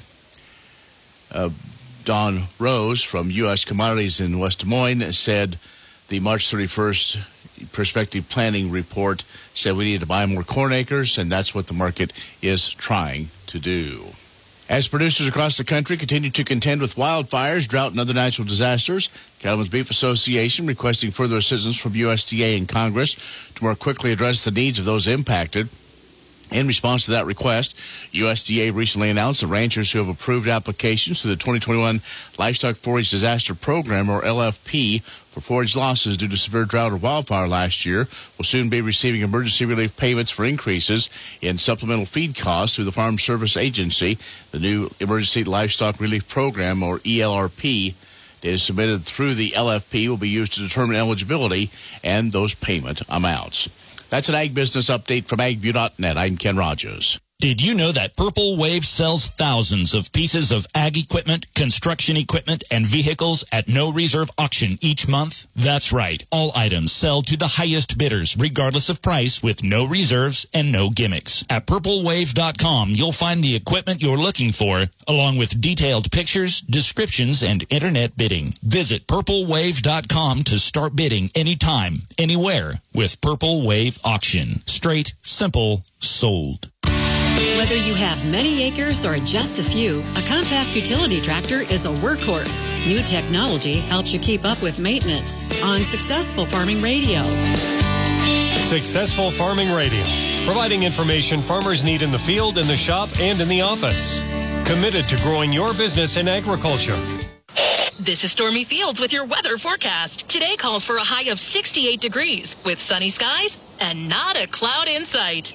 Don Rose from U.S. Commodities in West Des Moines said the March 31st prospective planning report said we need to buy more corn acres, and that's what the market is trying to do. As producers across the country continue to contend with wildfires, drought, and other natural disasters, Cattlemen's Beef Association requesting further assistance from USDA and Congress to more quickly address the needs of those impacted. In response to that request, USDA recently announced that ranchers who have approved applications to the 2021 Livestock Forage Disaster Program, or LFP, for forage losses due to severe drought or wildfire last year will soon be receiving emergency relief payments for increases in supplemental feed costs through the Farm Service Agency. The new Emergency Livestock Relief Program, or ELRP, data submitted through the LFP will be used to determine eligibility and those payment amounts. That's an Ag Business Update from AgView.net. I'm Ken Rogers. Did you know that Purple Wave sells thousands of pieces of ag equipment, construction equipment, and vehicles at no reserve auction each month? That's right. All items sell to the highest bidders, regardless of price, with no reserves and no gimmicks. At purplewave.com, you'll find the equipment you're looking for, along with detailed pictures, descriptions, and internet bidding. Visit purplewave.com to start bidding anytime, anywhere with Purple Wave Auction. Straight, simple, sold. Whether you have many acres or just a few, a compact utility tractor is a workhorse. New technology helps you keep up with maintenance on Successful Farming Radio. Successful Farming Radio, providing information farmers need in the field, in the shop, and in the office. Committed to growing your business in agriculture. This is Stormy Fields with your weather forecast. Today calls for a high of 68 degrees with sunny skies and not a cloud in sight.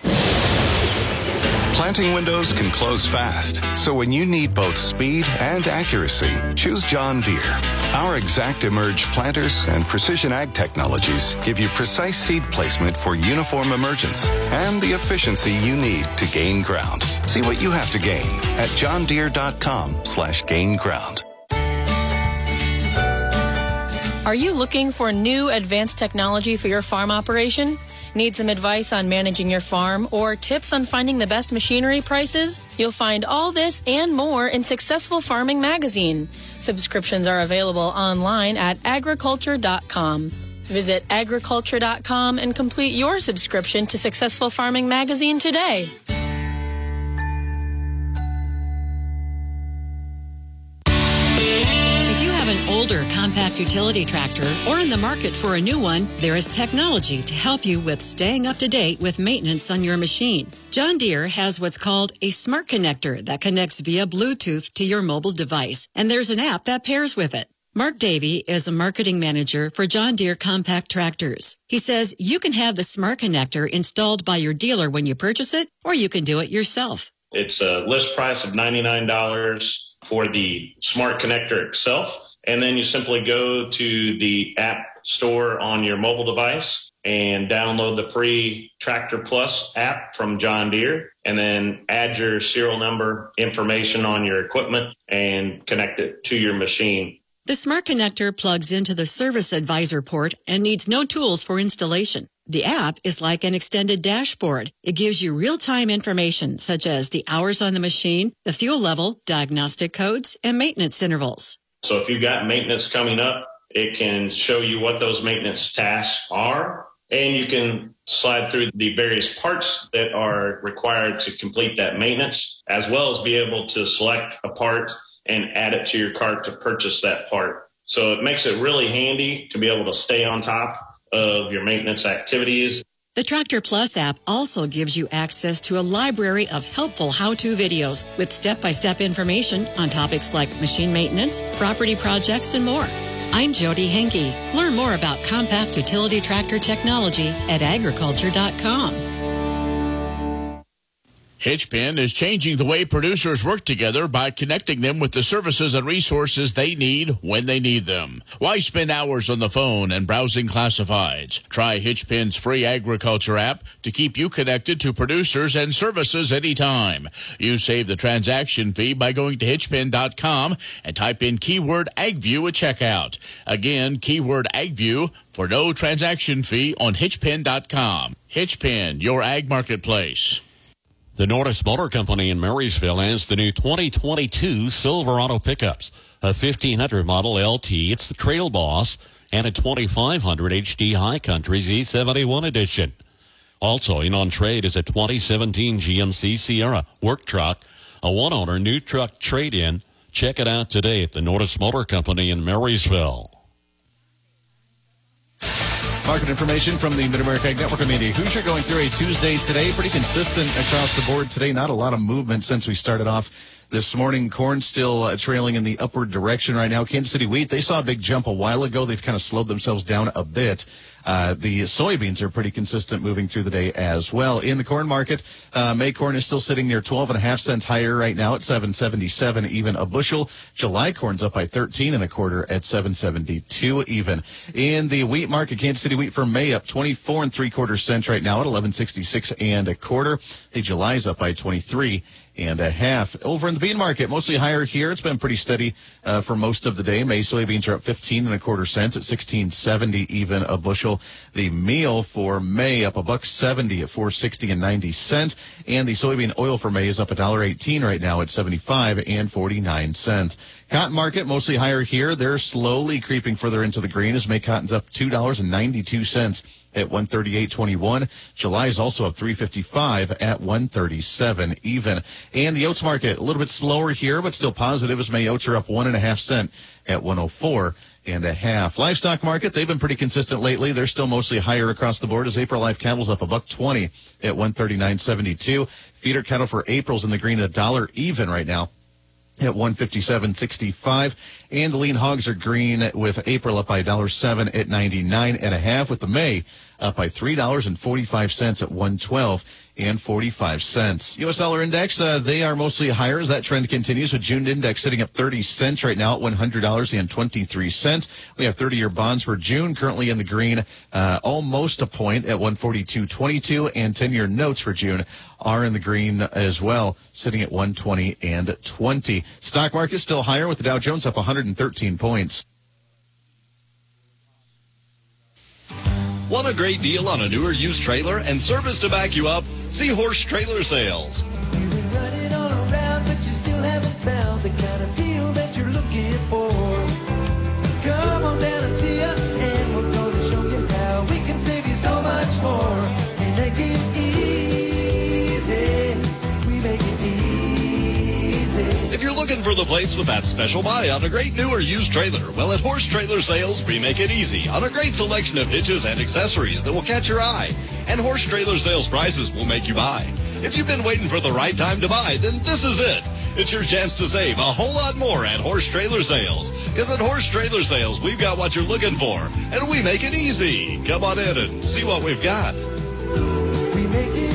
Planting windows can close fast, so when you need both speed and accuracy, choose John Deere. Our Exact Emerge planters and precision ag technologies give you precise seed placement for uniform emergence and the efficiency you need to gain ground. See what you have to gain at johndeere.com/gain ground. Are you looking for new advanced technology for your farm operation? Need some advice on managing your farm or tips on finding the best machinery prices? You'll find all this and more in Successful Farming Magazine. Subscriptions are available online at agriculture.com. Visit agriculture.com and complete your subscription to Successful Farming Magazine today. Older compact utility tractor or in the market for a new one, there is technology to help you with staying up to date with maintenance on your machine. John Deere has what's called a smart connector that connects via Bluetooth to your mobile device, and there's an app that pairs with it. Mark Davey is a marketing manager for John Deere compact tractors. He says you can have the smart connector installed by your dealer when you purchase it, or you can do it yourself. It's a list price of $99 for the smart connector itself. And then you simply go to the app store on your mobile device and download the free Tractor Plus app from John Deere, and then add your serial number information on your equipment and connect it to your machine. The smart connector plugs into the Service Advisor port and needs no tools for installation. The app is like an extended dashboard. It gives you real-time information such as the hours on the machine, the fuel level, diagnostic codes, and maintenance intervals. So if you've got maintenance coming up, it can show you what those maintenance tasks are, and you can slide through the various parts that are required to complete that maintenance, as well as be able to select a part and add it to your cart to purchase that part. So it makes it really handy to be able to stay on top of your maintenance activities. The Tractor Plus app also gives you access to a library of helpful how-to videos with step-by-step information on topics like machine maintenance, property projects, and more. I'm Jody Henke. Learn more about compact utility tractor technology at agriculture.com. Hitchpin is changing the way producers work together by connecting them with the services and resources they need when they need them. Why spend hours on the phone and browsing classifieds? Try Hitchpin's free agriculture app to keep you connected to producers and services anytime. You save the transaction fee by going to hitchpin.com and type in keyword AgView at checkout. Again, keyword AgView for no transaction fee on hitchpin.com. Hitchpin, your ag marketplace. The Norris Motor Company in Marysville has the new 2022 Silverado pickups, a 1500 model LT. It's the Trail Boss, and a 2500 HD High Country Z71 edition. Also in on trade is a 2017 GMC Sierra work truck, a one-owner new truck trade-in. Check it out today at the Norris Motor Company in Marysville. Market information from the Mid-America Ag Network. I'm Andy Hoosier, going through a Tuesday today. Pretty consistent across the board today. Not a lot of movement since we started off this morning. Corn still trailing in the upward direction right now. Kansas City wheat, they saw a big jump a while ago. They've kind of slowed themselves down a bit. The soybeans are pretty consistent moving through the day as well. In the corn market, May corn is still sitting near 12.5 cents higher right now at $7.77 even a bushel. July corn's up by 13 1/4 at $7.72 even. In the wheat market, Kansas City wheat for May up 24 3/4 cents right now at $11.66 1/4. The July's up by 23 1/2. Over in the bean market, mostly higher here. It's been pretty steady for most of the day. May soybeans are up 15 1/4 cents at $16.70 even a bushel. The meal for May up $1.70 at $4.60 90 cents. And the soybean oil for May is up $1.18 right now at 75 49 cents. Cotton market, mostly higher here. They're slowly creeping further into the green as May cotton's up $2.92 at 138.21. July is also up 3.55 at 137 even. And the oats market, a little bit slower here, but still positive as May oats are up 1.5 cents at 104 1/2. Livestock market, they've been pretty consistent lately. They're still mostly higher across the board as April live cattle's up $1.20 at 139.72. Feeder cattle for April's in the green $1 even right now at 157.65. And the lean hogs are green with April up by $1.07 at 99 1/2, with the May up by $3.45 at 112.45 cents. U.S. dollar index, they are mostly higher as that trend continues, with June index sitting up 30 cents right now at $100.23. We have 30-year bonds for June currently in the green, almost a point at 142.22, and 10-year notes for June are in the green as well, sitting at 120.20. Stock market still higher with the Dow Jones up 113 points. Want a great deal on a newer used trailer and service to back you up? See Horse Trailer Sales. You've been running all around, but you still haven't found the kind of deal that you're looking for. Come on down and see us, and we're going to show you how we can save you so much more. We make it easy. We make it easy. If you're looking for the place with that special buy on a great new or used trailer, well, at Horse Trailer Sales, we make it easy on a great selection of hitches and accessories that will catch your eye. And Horse Trailer Sales prices will make you buy. If you've been waiting for the right time to buy, then this is it. It's your chance to save a whole lot more at Horse Trailer Sales. Because at Horse Trailer Sales, we've got what you're looking for, and we make it easy. Come on in and see what we've got. We make it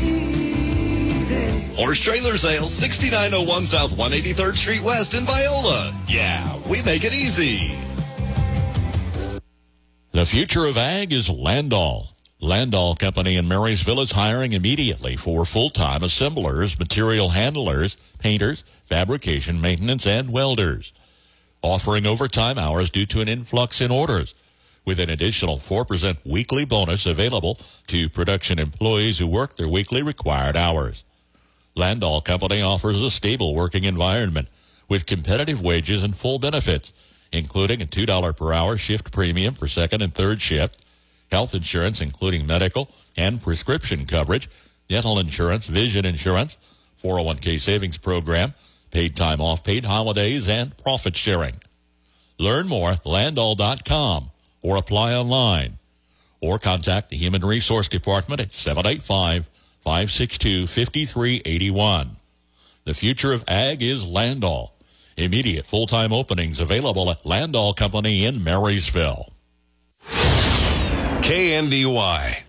easy. Horse Trailer Sales, 6901 South 183rd Street West in Viola. Yeah, we make it easy. The future of ag is Landall. Landall Company in Marysville is hiring immediately for full-time assemblers, material handlers, painters, fabrication, maintenance, and welders. Offering overtime hours due to an influx in orders, with an additional 4% weekly bonus available to production employees who work their weekly required hours. Landall Company offers a stable working environment with competitive wages and full benefits, including a $2 per hour shift premium for second and third shift, health insurance including medical and prescription coverage, dental insurance, vision insurance, 401k savings program, paid time off, paid holidays, and profit sharing. Learn more at Landall.com or apply online, or contact the Human Resource Department at 785-562-5381. The future of ag is Landall. Immediate full-time openings available at Landall Company in Marysville. KNDY.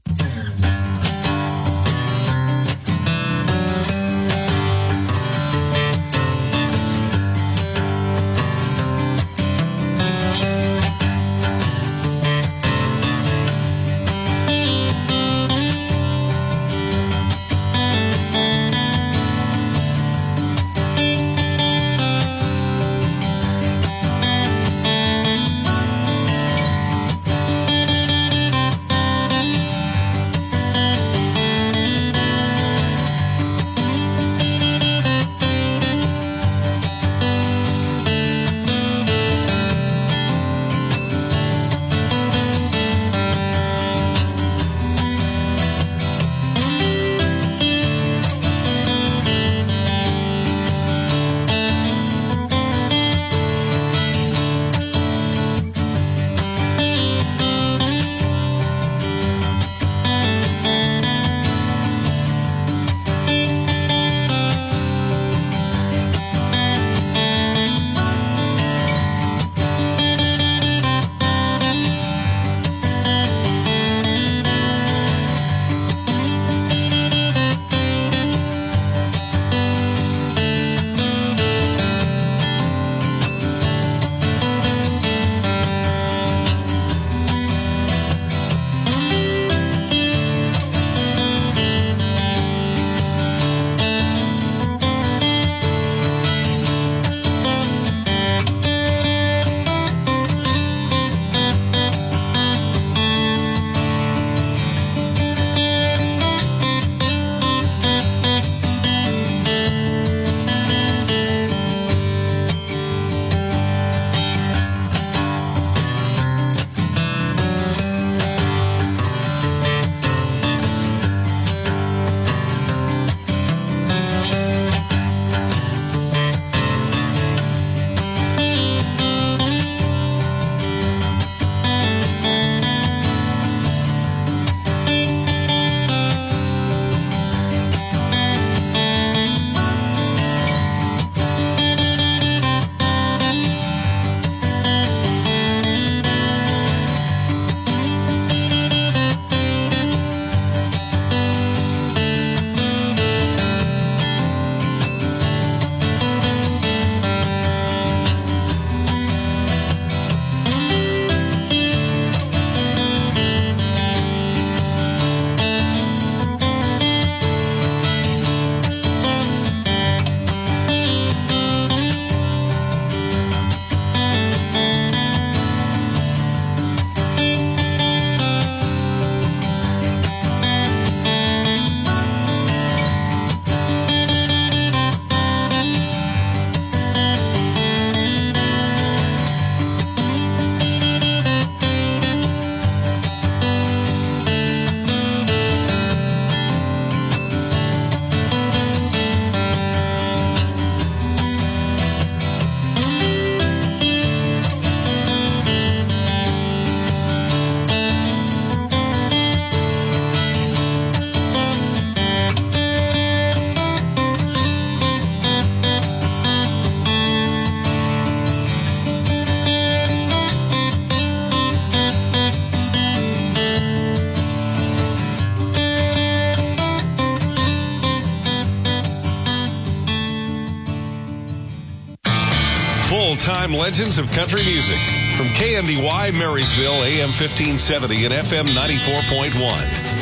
all-time legends of country music. From KNDY Marysville, AM 1570 and FM 94.1.